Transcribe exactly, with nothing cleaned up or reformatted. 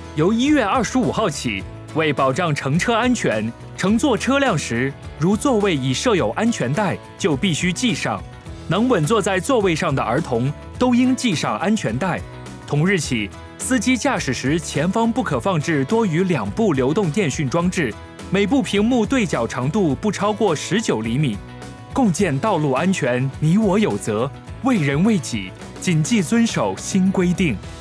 由一月二十五号起，为保障乘车安全，乘坐车辆时，如座位已设有安全带，就必须系上。能稳坐在座位上的儿童都应系上安全带。同日起，司机驾驶时前方不可放置多于两部流动电讯装置，每部屏幕对角长度不超过十九厘米。共建道路安全，你我有责，为人为己，谨记遵守新规定。